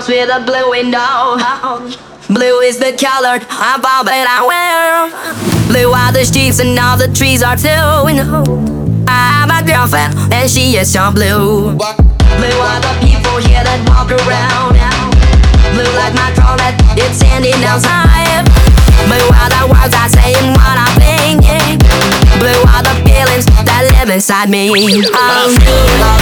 house with a blue window. Blue is the color of all that I wear. Blue are the streets and all the trees are too. I have a girlfriend and she is so blue. Blue are the people here that walk around. Blue like my toilet, it's standing outside. Blue are the words I say and what I'm thinking. Blue are the feelings that live inside me. I'm blue.